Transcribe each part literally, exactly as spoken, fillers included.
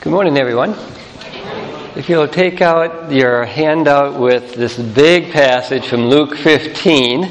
Good morning, everyone. If you'll take out your handout with this big passage from Luke fifteen.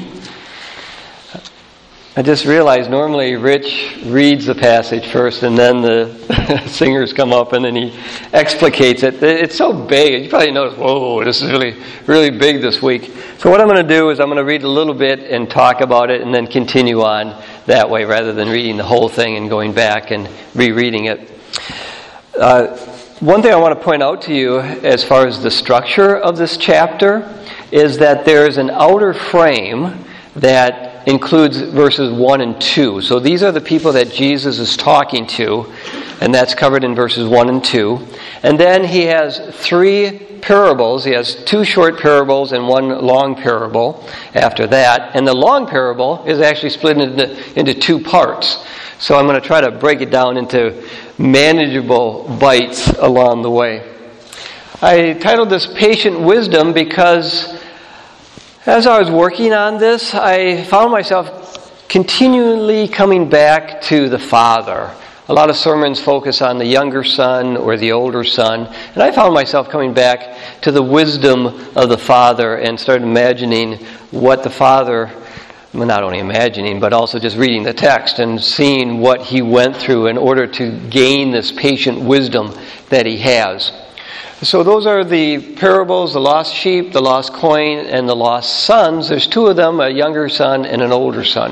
I just realized normally Rich reads the passage first and then the singers come up and then he explicates it. It's so big. You probably notice, whoa, this is really, really big this week. So what I'm going to do is I'm going to read a little bit and talk about it and then continue on that way rather than reading the whole thing and going back and rereading it. Uh, one thing I want to point out to you as far as the structure of this chapter is that there's an outer frame that includes verses one and two. So these are the people that Jesus is talking to, and that's covered in verses one and two. And then he has three parables. He has two short parables and one long parable after that. And the long parable is actually split into, into two parts. So I'm going to try to break it down into manageable bites along the way. I titled this Patient Wisdom because as I was working on this, I found myself continually coming back to the Father. A lot of sermons focus on the younger son or the older son, and I found myself coming back to the wisdom of the Father and started imagining what the Father, well, not only imagining, but also just reading the text and seeing what he went through in order to gain this patient wisdom that he has. So those are the parables, the lost sheep, the lost coin, and the lost sons. There's two of them, a younger son and an older son.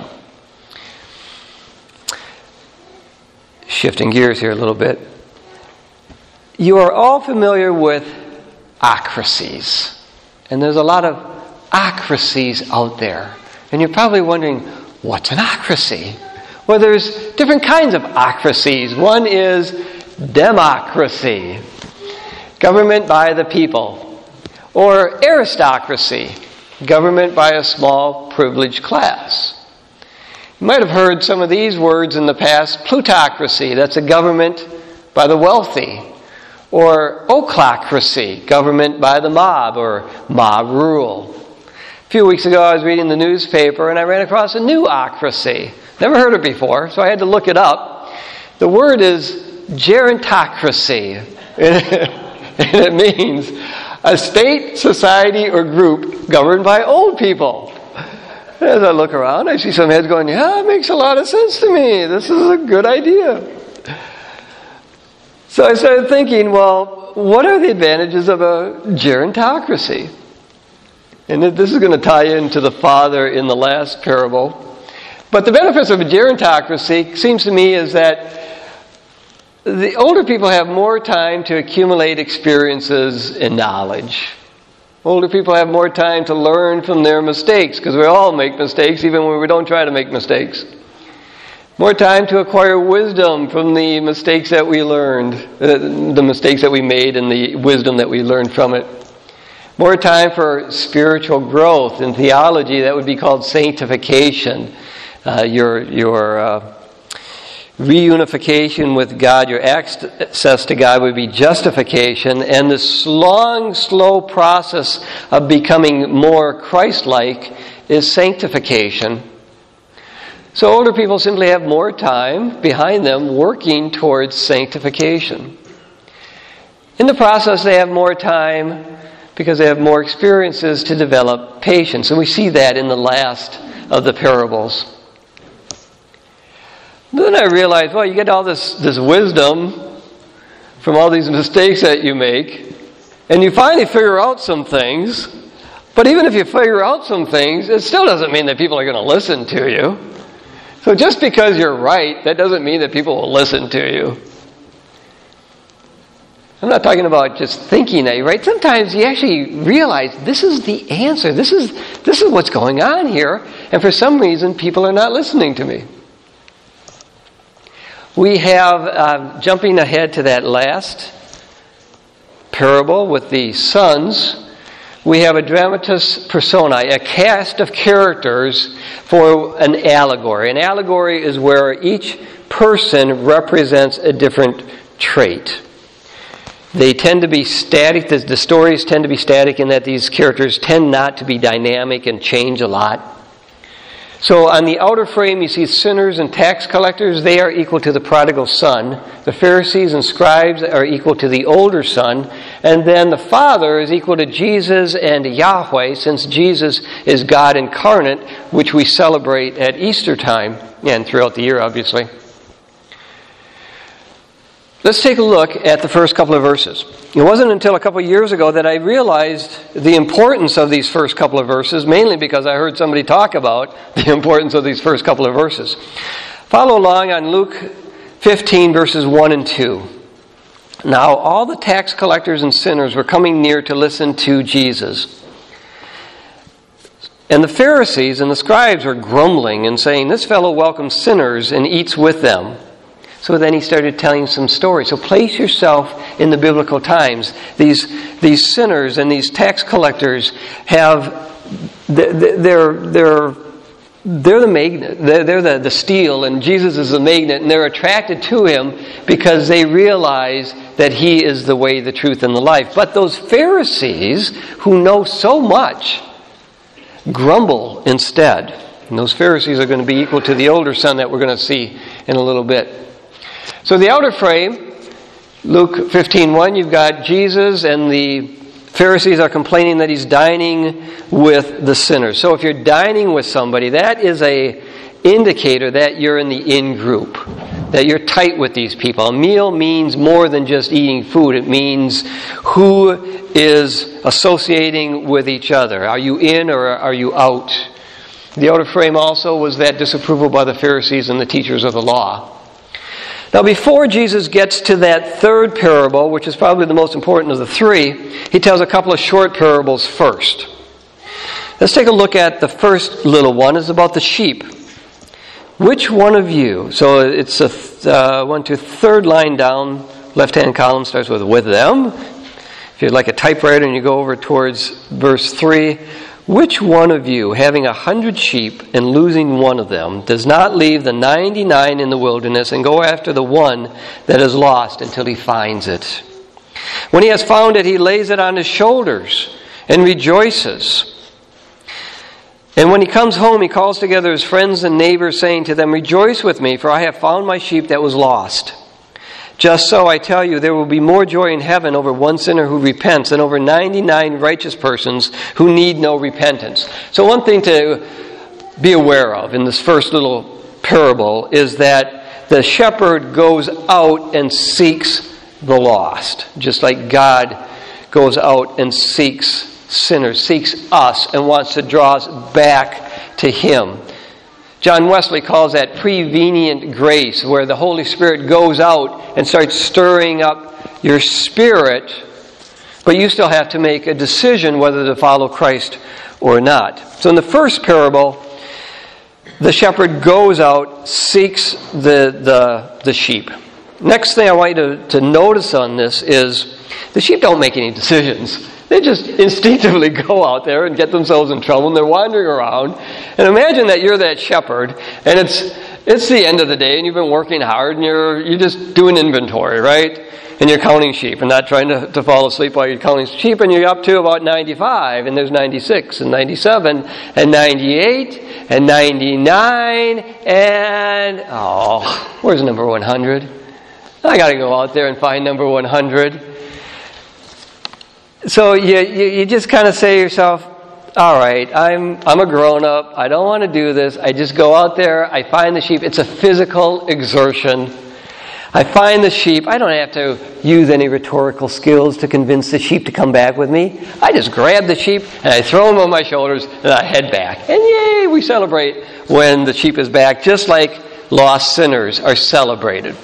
Shifting gears here a little bit. You are all familiar with ocracies. And there's a lot of ocracies out there. And you're probably wondering, what's an ocracy? Well, there's different kinds of ocracies. One is democracy. Government by the people. Or aristocracy. Government by a small privileged class. You might have heard some of these words in the past. Plutocracy, that's a government by the wealthy. Or ochlocracy, government by the mob or mob rule. A few weeks ago I was reading the newspaper and I ran across a new ocracy. Never heard it before, so I had to look it up. The word is gerontocracy. And it means a state, society, or group governed by old people. As I look around, I see some heads going, yeah, it makes a lot of sense to me. This is a good idea. So I started thinking, well, what are the advantages of a gerontocracy? And this is going to tie into the Father in the last parable. But the benefits of a gerontocracy, seems to me, is that the older people have more time to accumulate experiences and knowledge. Older people have more time to learn from their mistakes, because we all make mistakes, even when we don't try to make mistakes. More time to acquire wisdom from the mistakes that we learned, the mistakes that we made and the wisdom that we learned from it. More time for spiritual growth. In theology, that would be called sanctification. Uh, your your uh, reunification with God, your access to God would be justification, and this long, slow process of becoming more Christ-like is sanctification. So older people simply have more time behind them working towards sanctification. In the process, they have more time because they have more experiences to develop patience, and we see that in the last of the parables. Then I realized, well, you get all this, this wisdom from all these mistakes that you make, and you finally figure out some things, but even if you figure out some things, it still doesn't mean that people are going to listen to you. So just because you're right, that doesn't mean that people will listen to you. I'm not talking about just thinking that you're right. Sometimes you actually realize this is the answer. This is, this is what's going on here, and for some reason people are not listening to me. We have, uh, jumping ahead to that last parable with the sons, we have a dramatis personae, a cast of characters for an allegory. An allegory is where each person represents a different trait. They tend to be static, the, the stories tend to be static in that these characters tend not to be dynamic and change a lot. So on the outer frame, you see sinners and tax collectors. They are equal to the prodigal son. The Pharisees and scribes are equal to the older son. And then the Father is equal to Jesus and Yahweh, since Jesus is God incarnate, which we celebrate at Easter time and throughout the year, obviously. Let's take a look at the first couple of verses. It wasn't until a couple of years ago that I realized the importance of these first couple of verses, mainly because I heard somebody talk about the importance of these first couple of verses. Follow along on Luke fifteen, verses one and two. Now all the tax collectors and sinners were coming near to listen to Jesus. And the Pharisees and the scribes were grumbling and saying, "This fellow welcomes sinners and eats with them." So then he started telling some stories. So place yourself in the biblical times. These these sinners and these tax collectors have they're they're they're the magnet. They're, they're the, the steel, and Jesus is the magnet, and they're attracted to him because they realize that he is the way, the truth, and the life. But those Pharisees who know so much grumble instead. And those Pharisees are going to be equal to the older son that we're going to see in a little bit. So the outer frame, Luke fifteen one, you've got Jesus, and the Pharisees are complaining that he's dining with the sinners. So if you're dining with somebody, that is a indicator that you're in the in group, that you're tight with these people. A meal means more than just eating food. It means who is associating with each other. Are you in or are you out? The outer frame also was that disapproval by the Pharisees and the teachers of the law. Now, before Jesus gets to that third parable, which is probably the most important of the three, he tells a couple of short parables first. Let's take a look at the first little one. It's about the sheep. Which one of you, so it's a uh, one to third line down, left-hand column starts with with them. If you'd like a typewriter and you go over towards verse three, which one of you, having a hundred sheep and losing one of them, does not leave the ninety-nine in the wilderness and go after the one that is lost until he finds it? When he has found it, he lays it on his shoulders and rejoices. And when he comes home, he calls together his friends and neighbors, saying to them, "Rejoice with me, for I have found my sheep that was lost." Just so, I tell you, there will be more joy in heaven over one sinner who repents than over ninety-nine righteous persons who need no repentance. So one thing to be aware of in this first little parable is that the shepherd goes out and seeks the lost, just like God goes out and seeks sinners, seeks us, and wants to draw us back to him. John Wesley calls that prevenient grace, where the Holy Spirit goes out and starts stirring up your spirit, but you still have to make a decision whether to follow Christ or not. So in the first parable, the shepherd goes out, seeks the, the, the sheep. Next thing I want you to, to notice on this is the sheep don't make any decisions. They just instinctively go out there and get themselves in trouble, and they're wandering around. And imagine that you're that shepherd, and it's it's the end of the day, and you've been working hard, and you're you're just doing inventory, right? And you're counting sheep, and not trying to, to fall asleep while you're counting sheep, and you're up to about ninety-five, and there's ninety-six, and ninety-seven, and ninety-eight, and ninety-nine, and oh, where's number one hundred? I got to go out there and find number one hundred. So you, you you just kind of say to yourself, all right, I'm I'm a grown-up. I don't want to do this. I just go out there. I find the sheep. It's a physical exertion. I find the sheep. I don't have to use any rhetorical skills to convince the sheep to come back with me. I just grab the sheep and I throw them on my shoulders and I head back. And yay, we celebrate when the sheep is back, just like lost sinners are celebrated.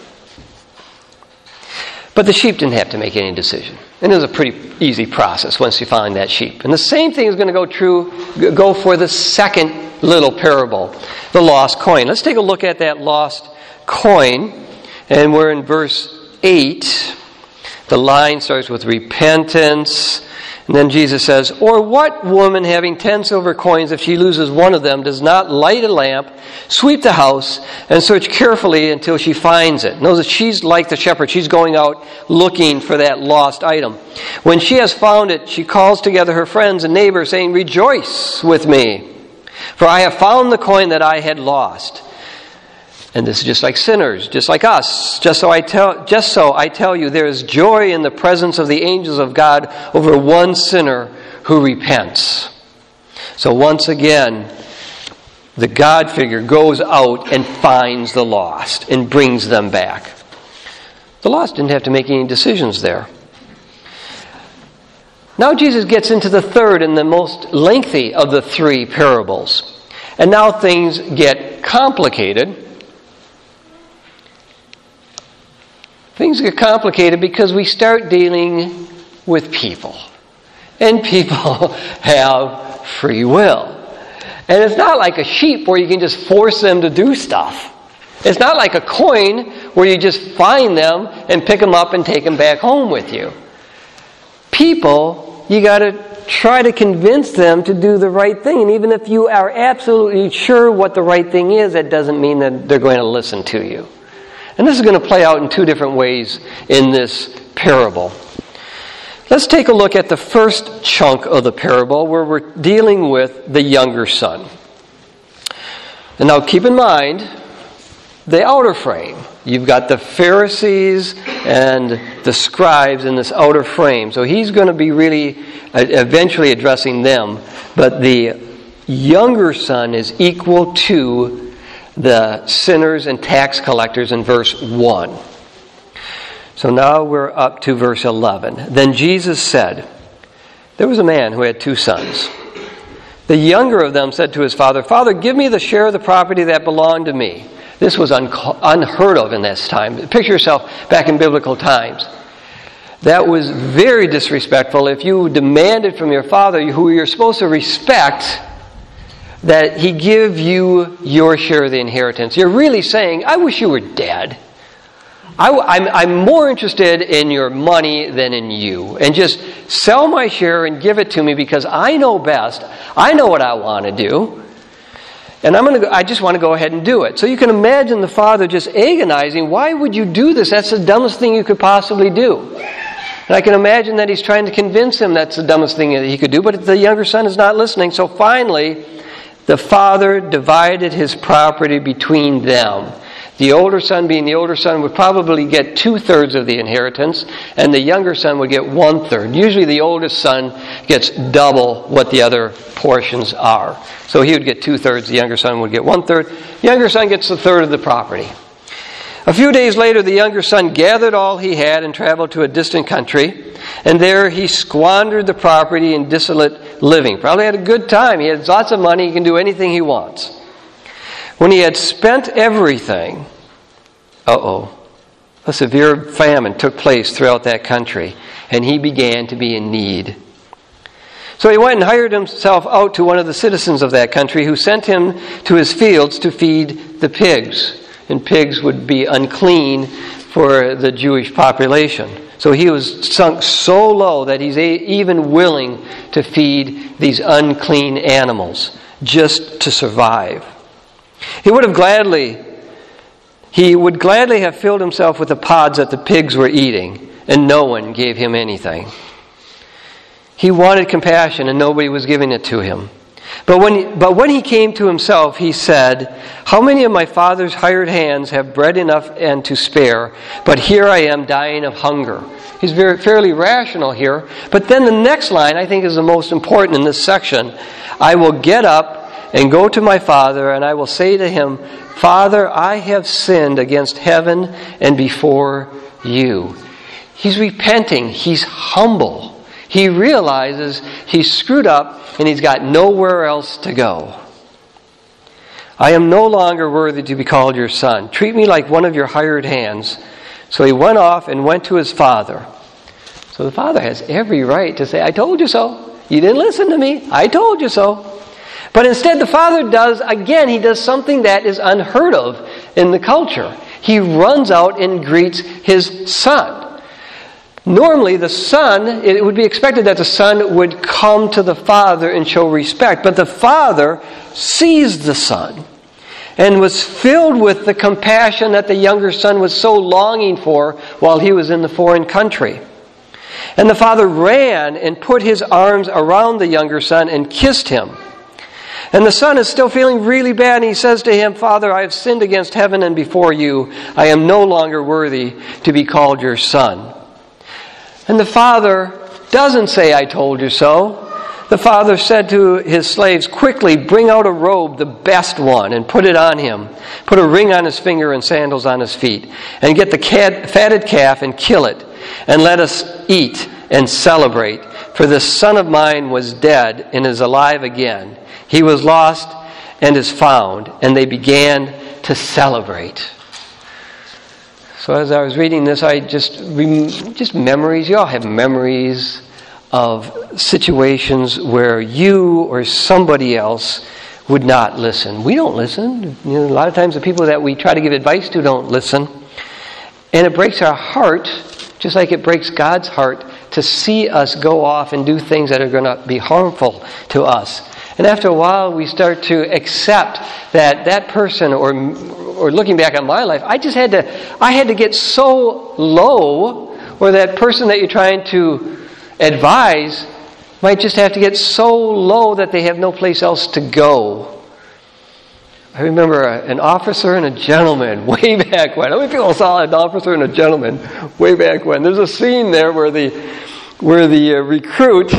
But the sheep didn't have to make any decision. And it was a pretty easy process once you find that sheep. And the same thing is going to go true, go for the second little parable, the lost coin. Let's take a look at that lost coin. And we're in verse eight. The line starts with repentance. And then Jesus says, "Or what woman having ten silver coins, if she loses one of them, does not light a lamp, sweep the house, and search carefully until she finds it?" Notice that she's like the shepherd. She's going out looking for that lost item. "When she has found it, she calls together her friends and neighbors, saying, 'Rejoice with me, For I have found the coin that I had lost. And this is just like sinners, just like us. Just so I tell, just so I tell you, there is joy in the presence of the angels of God over one sinner who repents. So once again, the God figure goes out and finds the lost and brings them back. The lost didn't have to make any decisions there. Now Jesus gets into the third and the most lengthy of the three parables. And now things get complicated. Things get complicated because we start dealing with people. And people have free will. And it's not like a sheep where you can just force them to do stuff. It's not like a coin where you just find them and pick them up and take them back home with you. People, you got to try to convince them to do the right thing. And even if you are absolutely sure what the right thing is, that doesn't mean that they're going to listen to you. And this is going to play out in two different ways in this parable. Let's take a look at the first chunk of the parable where we're dealing with the younger son. And now keep in mind the outer frame. You've got the Pharisees and the scribes in this outer frame. So he's going to be really eventually addressing them. But the younger son is equal to the sinners and tax collectors in verse one. So now we're up to verse eleven. Then Jesus said, there was a man who had two sons. The younger of them said to his father, Father, give me the share of the property that belonged to me. This was un- unheard of in this time. Picture yourself back in biblical times. That was very disrespectful. If you demanded from your father, who you're supposed to respect, that he give you your share of the inheritance, you're really saying, I wish you were dead. I, I'm, I'm more interested in your money than in you. And just sell my share and give it to me because I know best. I know what I want to do. And I'm going to. I just want to go ahead and do it. So you can imagine the father just agonizing, why would you do this? That's the dumbest thing you could possibly do. And I can imagine that he's trying to convince him that's the dumbest thing that he could do, but the younger son is not listening. So finally, the father divided his property between them. The older son, being the older son, would probably get two-thirds of the inheritance, and the younger son would get one-third. Usually the oldest son gets double what the other portions are. So he would get two-thirds, the younger son would get one-third. The younger son gets a third of the property. A few days later, the younger son gathered all he had and traveled to a distant country, and there he squandered the property in dissolute living. Probably had a good time. He has lots of money. He can do anything he wants. When he had spent everything, uh-oh, a severe famine took place throughout that country, and he began to be in need. So he went and hired himself out to one of the citizens of that country, who sent him to his fields to feed the pigs. And pigs would be unclean for the Jewish population. So he was sunk so low that he's even willing to feed these unclean animals just to survive. He would have gladly, he would gladly have filled himself with the pods that the pigs were eating, and no one gave him anything. He wanted compassion, and nobody was giving it to him. But when, he, but when he came to himself, he said, how many of my father's hired hands have bread enough and to spare, but here I am dying of hunger? He's very fairly rational here. But then the next line, I think, is the most important in this section. I will get up and go to my father, and I will say to him, Father, I have sinned against heaven and before you. He's repenting. He's humble. He realizes he's screwed up and he's got nowhere else to go. I am no longer worthy to be called your son. Treat me like one of your hired hands. So he went off and went to his father. So the father has every right to say, I told you so. You didn't listen to me. I told you so. But instead the father does, again, he does something that is unheard of in the culture. He runs out and greets his son. Normally the son, it would be expected that the son would come to the father and show respect. But the father sees the son and was filled with the compassion that the younger son was so longing for while he was in the foreign country. And the father ran and put his arms around the younger son and kissed him. And the son is still feeling really bad, and he says to him, "Father, I have sinned against heaven and before you. I am no longer worthy to be called your son." And the father doesn't say, "I told you so." The father said to his slaves, "Quickly, bring out a robe, the best one, and put it on him. Put a ring on his finger and sandals on his feet. And get the cat, fatted calf and kill it. And let us eat and celebrate. For this son of mine was dead and is alive again. He was lost and is found." And they began to celebrate. So as I was reading this, I just, just memories. You all have memories of situations where you or somebody else would not listen. We don't listen. You know, a lot of times the people that we try to give advice to don't listen. And it breaks our heart, just like it breaks God's heart, to see us go off and do things that are going to be harmful to us. And after a while, we start to accept that that person, or or looking back on my life, I just had to, I had to get so low, or that person that you're trying to advise might just have to get so low that they have no place else to go. I remember an officer and a gentleman way back when. How many people saw an officer and a gentleman way back when? There's a scene there where the where the uh, recruit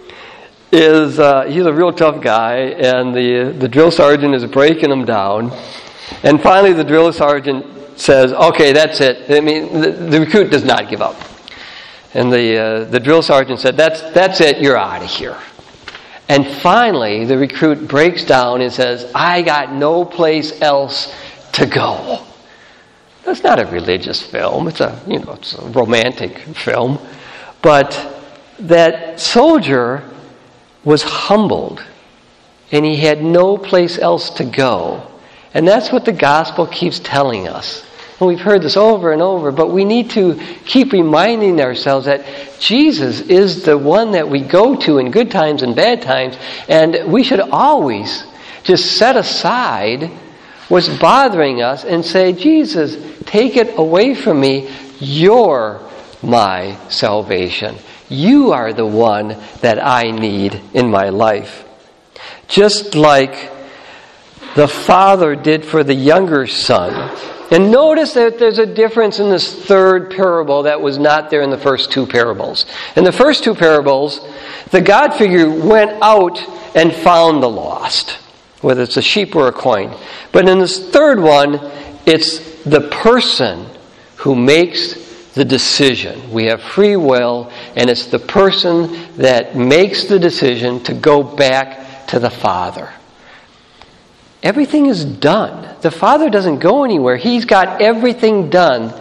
is uh, he's a real tough guy, and the the drill sergeant is breaking him down, and finally the drill sergeant says, "Okay, that's it." I mean, the, the recruit does not give up. And the uh, the drill sergeant said, "That's that's it. You're out of here." And finally, the recruit breaks down and says, "I got no place else to go." That's not a religious film. It's a you know it's a romantic film, but that soldier was humbled, and he had no place else to go, and that's what the gospel keeps telling us. And we've heard this over and over, but we need to keep reminding ourselves that Jesus is the one that we go to in good times and bad times, and we should always just set aside what's bothering us and say, "Jesus, take it away from me. You're my salvation. You are the one that I need in my life." Just like the father did for the younger son. And notice that there's a difference in this third parable that was not there in the first two parables. In the first two parables, the God figure went out and found the lost, whether it's a sheep or a coin. But in this third one, it's the person who makes the decision. We have free will, and it's the person that makes the decision to go back to the Father. Everything is done. The Father doesn't go anywhere. He's got everything done.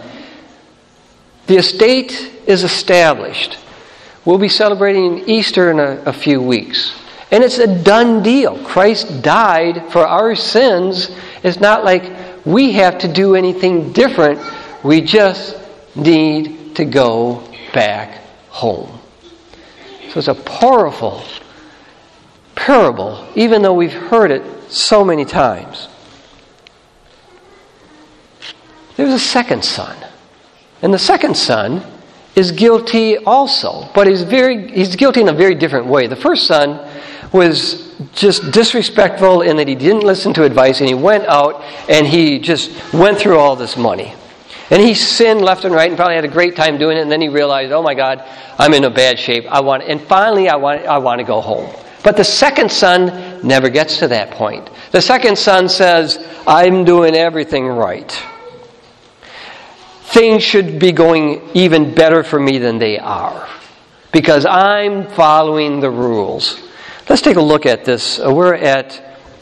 The estate is established. We'll be celebrating Easter in a, a few weeks. And it's a done deal. Christ died for our sins. It's not like we have to do anything different. We just need to go back home. So it's a powerful parable, even though we've heard it so many times. There's a second son. And the second son is guilty also, but he's very he's guilty in a very different way. The first son was just disrespectful in that he didn't listen to advice, and he went out and he just went through all this money. And he sinned left and right and probably had a great time doing it, and then he realized, "Oh my God, I'm in a bad shape. I want and finally I want I want to go home." But the second son never gets to that point. The second son says, "I'm doing everything right. Things should be going even better for me than they are, because I'm following the rules." Let's take a look at this. We're at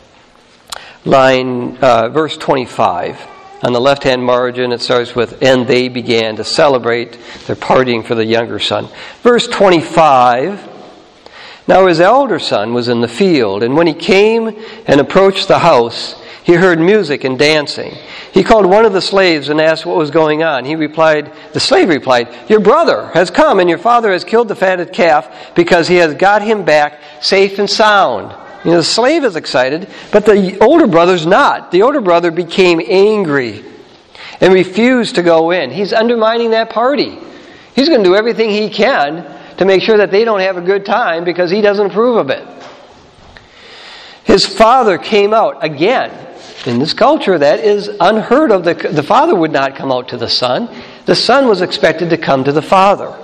line, uh, verse twenty-five. On the left-hand margin, it starts with, "And they began to celebrate." They're partying for the younger son. Verse twenty-five. "Now his elder son was in the field, and when he came and approached the house, he heard music and dancing. He called one of the slaves and asked what was going on. He replied, the slave replied, 'Your brother has come, and your father has killed the fatted calf because he has got him back safe and sound.' You know, the slave is excited, but the older brother's not. The older brother became angry and refused to go in. He's undermining that party. He's going to do everything he can to make sure that they don't have a good time because he doesn't approve of it. His father came out. Again, in this culture, that is unheard of. The, the father would not come out to the son. The son was expected to come to the father.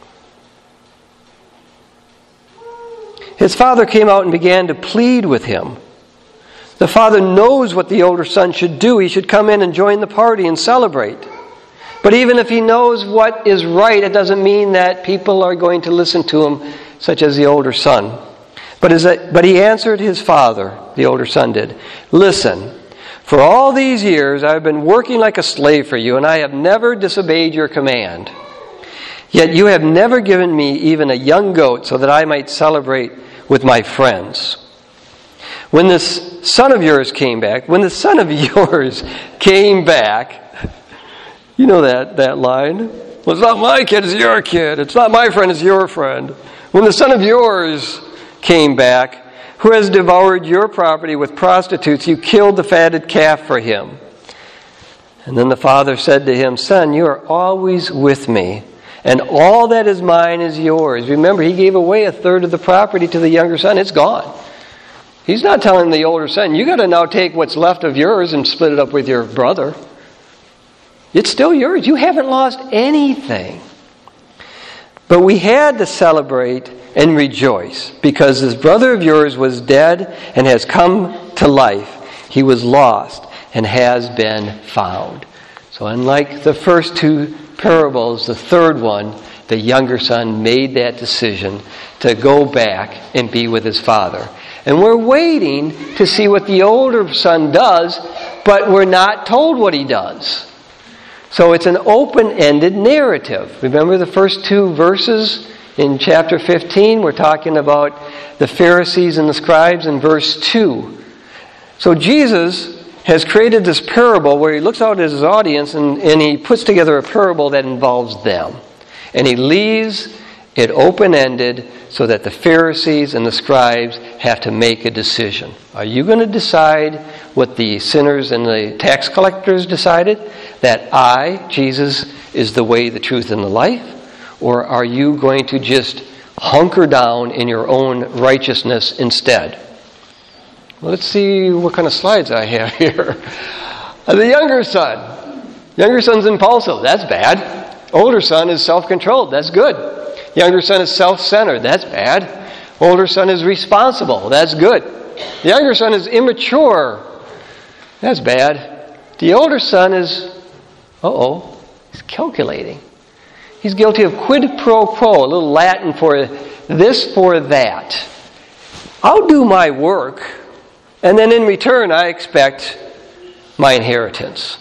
His father came out and began to plead with him. The father knows what the older son should do. He should come in and join the party and celebrate. But even if he knows what is right, it doesn't mean that people are going to listen to him, such as the older son. But, is that, but he answered his father, the older son did, "Listen, for all these years I have been working like a slave for you, and I have never disobeyed your command. Yet you have never given me even a young goat so that I might celebrate with my friends. When this son of yours came back, when the son of yours came back," you know that, that line. "Well, it's not my kid, it's your kid. It's not my friend, it's your friend. When the son of yours came back, who has devoured your property with prostitutes, you killed the fatted calf for him." And then the father said to him, "Son, you are always with me, and all that is mine is yours." Remember, he gave away a third of the property to the younger son. It's gone. He's not telling the older son, "You got to now take what's left of yours and split it up with your brother." It's still yours. You haven't lost anything. But we had to celebrate and rejoice, because this brother of yours was dead and has come to life. He was lost and has been found. So unlike the first two parables, the third one, the younger son made that decision to go back and be with his father. And we're waiting to see what the older son does, but we're not told what he does. So it's an open-ended narrative. Remember the first two verses in chapter fifteen? We're talking about the Pharisees and the scribes in verse two. So Jesus has created this parable where he looks out at his audience and, and he puts together a parable that involves them. And he leaves it open-ended so that the Pharisees and the scribes have to make a decision. Are you going to decide what the sinners and the tax collectors decided? That I, Jesus, is the way, the truth, and the life? Or are you going to just hunker down in your own righteousness instead? Well, let's see what kind of slides I have here. The younger son. Younger son's impulsive. That's bad. Older son is self-controlled. That's good. Younger son is self-centered. That's bad. Older son is responsible. That's good. The younger son is immature. That's bad. The older son is, uh-oh, he's calculating. He's guilty of quid pro quo, a little Latin for this for that. I'll do my work, and then in return I expect my inheritance.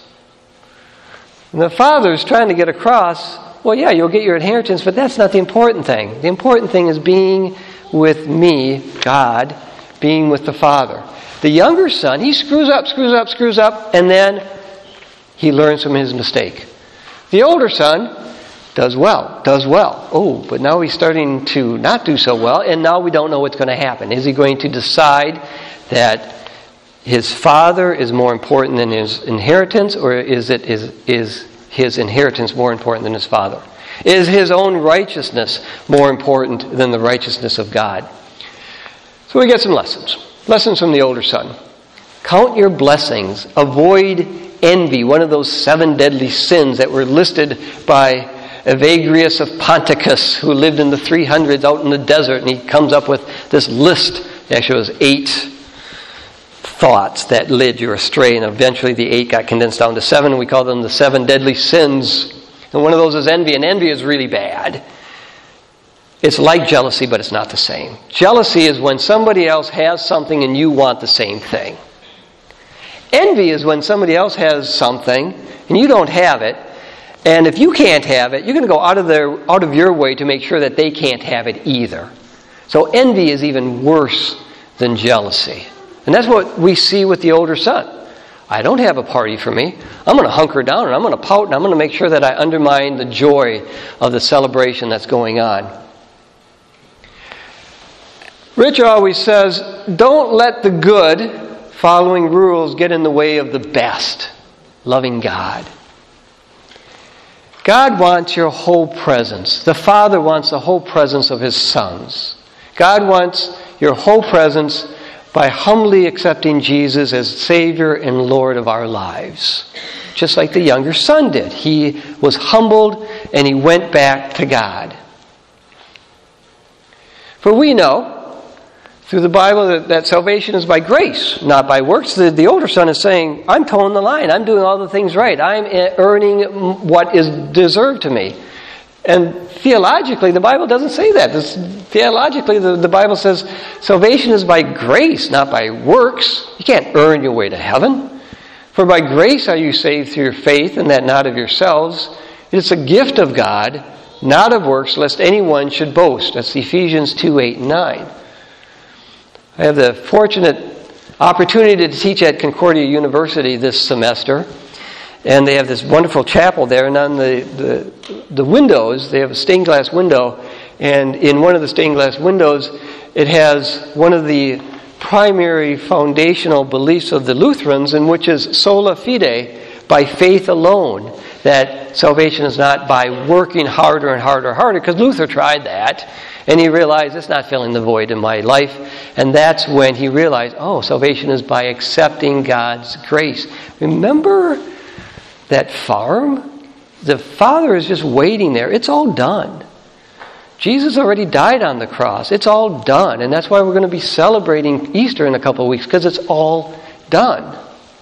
And the father's trying to get across, well, yeah, you'll get your inheritance, but that's not the important thing. The important thing is being with me, God, being with the Father. The younger son, he screws up, screws up, screws up, and then he learns from his mistake. The older son does well, does well. Oh, but now he's starting to not do so well, and now we don't know what's going to happen. Is he going to decide that his father is more important than his inheritance, or is it is is his inheritance more important than his father? Is his own righteousness more important than the righteousness of God? So we get some lessons. Lessons from the older son. Count your blessings. Avoid envy, one of those seven deadly sins that were listed by Evagrius of Ponticus, who lived in the three hundreds out in the desert, and he comes up with this list. Actually, it was eight thoughts that led you astray, and eventually the eight got condensed down to seven, and we call them the seven deadly sins. And one of those is envy, and envy is really bad. It's like jealousy, but it's not the same. Jealousy is when somebody else has something and you want the same thing. Envy is when somebody else has something and you don't have it, and if you can't have it, you're going to go out of their out of your way to make sure that they can't have it either. So envy is even worse than jealousy. And that's what we see with the older son. I don't have a party for me. I'm going to hunker down and I'm going to pout and I'm going to make sure that I undermine the joy of the celebration that's going on. Rich always says, don't let the good, following rules, get in the way of the best, loving God. God wants your whole presence. The Father wants the whole presence of His sons. God wants your whole presence, by humbly accepting Jesus as Savior and Lord of our lives. Just like the younger son did. He was humbled and he went back to God. For we know through the Bible that, that salvation is by grace, not by works. The, the older son is saying, I'm towing the line. I'm doing all the things right. I'm earning what is deserved to me. And theologically, the Bible doesn't say that. This, theologically, the, the Bible says salvation is by grace, not by works. You can't earn your way to heaven. For by grace are you saved through your faith, and that not of yourselves. It is a gift of God, not of works, lest anyone should boast. That's Ephesians two, eight, and nine. I have the fortunate opportunity to teach at Concordia University this semester. And they have this wonderful chapel there. And on the, the, the windows, they have a stained glass window. And in one of the stained glass windows, it has one of the primary foundational beliefs of the Lutherans, in which is sola fide, by faith alone. That salvation is not by working harder and harder and harder, because Luther tried that. And he realized it's not filling the void in my life. And that's when he realized, oh, salvation is by accepting God's grace. Remember that farm? The Father is just waiting there. It's all done. Jesus already died on the cross. It's all done. And that's why we're going to be celebrating Easter in a couple of weeks, because it's all done.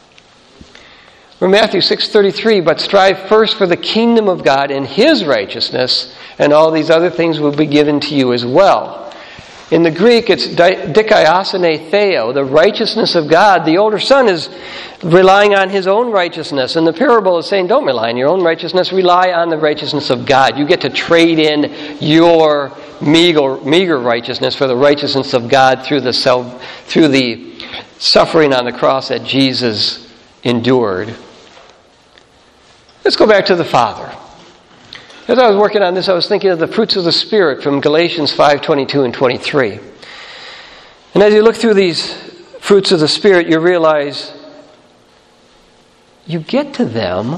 From Matthew six thirty-three, but strive first for the kingdom of God and His righteousness, and all these other things will be given to you as well. In the Greek, it's dikaiosune theo, the righteousness of God. The older son is relying on his own righteousness. And the parable is saying, don't rely on your own righteousness, rely on the righteousness of God. You get to trade in your meager, meager righteousness for the righteousness of God through the self, through the suffering on the cross that Jesus endured. Let's go back to the Father. As I was working on this, I was thinking of the fruits of the Spirit from Galatians five twenty-two and twenty-three. And as you look through these fruits of the Spirit, you realize you get to them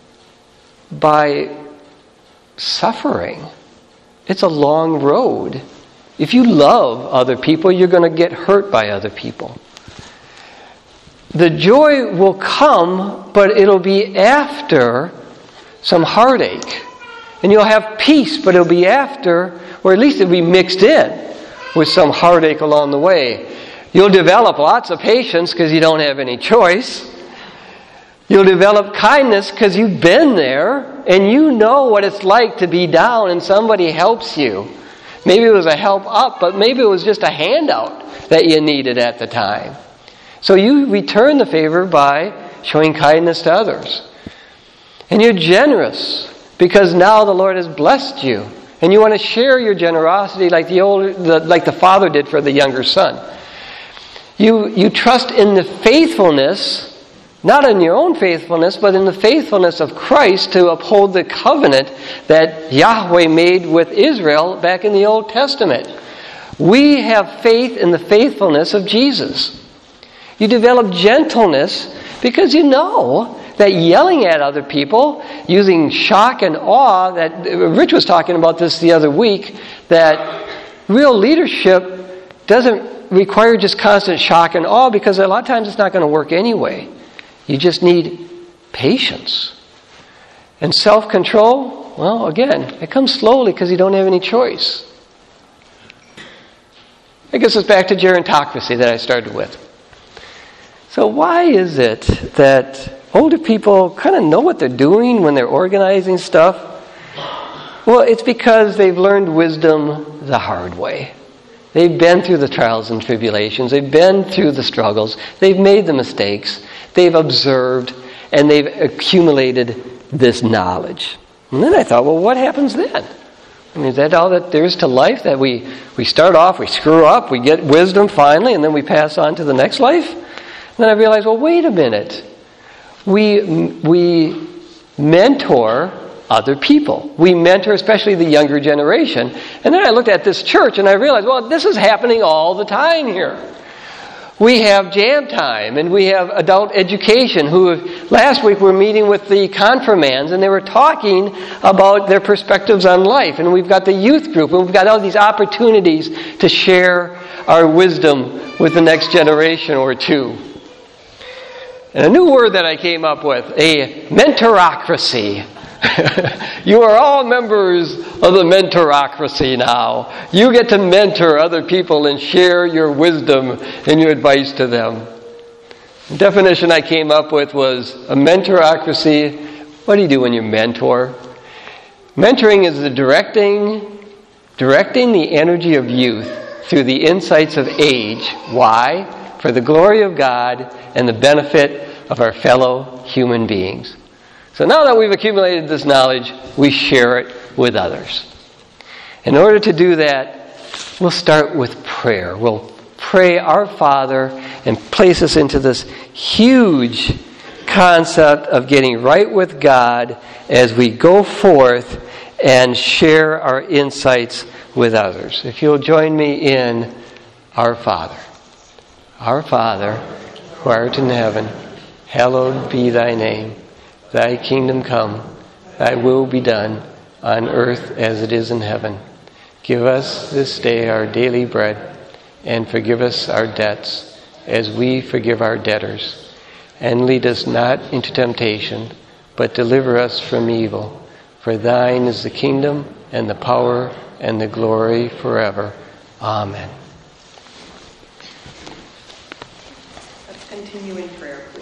by suffering. It's a long road. If you love other people, you're going to get hurt by other people. The joy will come, but it'll be after some heartache. And you'll have peace, but it'll be after, or at least it'll be mixed in with some heartache along the way. You'll develop lots of patience because you don't have any choice. You'll develop kindness because you've been there and you know what it's like to be down and somebody helps you. Maybe it was a help up, but maybe it was just a handout that you needed at the time. So you return the favor by showing kindness to others. And you're generous because now the Lord has blessed you. And you want to share your generosity like the older, the, like the father did for the younger son. You, you trust in the faithfulness, not in your own faithfulness, but in the faithfulness of Christ to uphold the covenant that Yahweh made with Israel back in the Old Testament. We have faith in the faithfulness of Jesus. You develop gentleness because you know that yelling at other people, using shock and awe, that Rich was talking about this the other week, that real leadership doesn't require just constant shock and awe because a lot of times it's not going to work anyway. You just need patience. And self-control, well, again, it comes slowly because you don't have any choice. I guess it's back to gerontocracy that I started with. So why is it that older people kind of know what they're doing when they're organizing stuff? Well, it's because they've learned wisdom the hard way. They've been through the trials and tribulations. They've been through the struggles. They've made the mistakes. They've observed, and they've accumulated this knowledge. And then I thought, well, what happens then? I mean, is that all that there is to life? That we, we start off, we screw up, we get wisdom finally, and then we pass on to the next life? And then I realized, well, wait a minute. We, we mentor other people. We mentor especially the younger generation. And then I looked at this church and I realized, well, this is happening all the time here. We have jam time and we have adult education who last week we were meeting with the confirmands and they were talking about their perspectives on life. And we've got the youth group and we've got all these opportunities to share our wisdom with the next generation or two. And a new word that I came up with, a mentorocracy. You are all members of the mentorocracy now. You get to mentor other people and share your wisdom and your advice to them. The definition I came up with was a mentorocracy. What do you do when you mentor? Mentoring is the directing, directing the energy of youth through the insights of age. Why? For the glory of God and the benefit of our fellow human beings. So now that we've accumulated this knowledge, we share it with others. In order to do that, we'll start with prayer. We'll pray our Father and place us into this huge concept of getting right with God as we go forth and share our insights with others. If you'll join me in Our Father. Our Father, who art in heaven, hallowed be thy name. Thy kingdom come, thy will be done, on earth as it is in heaven. Give us this day our daily bread, and forgive us our debts, as we forgive our debtors. And lead us not into temptation, but deliver us from evil. For thine is the kingdom, and the power, and the glory forever. Amen. Let's continue in prayer.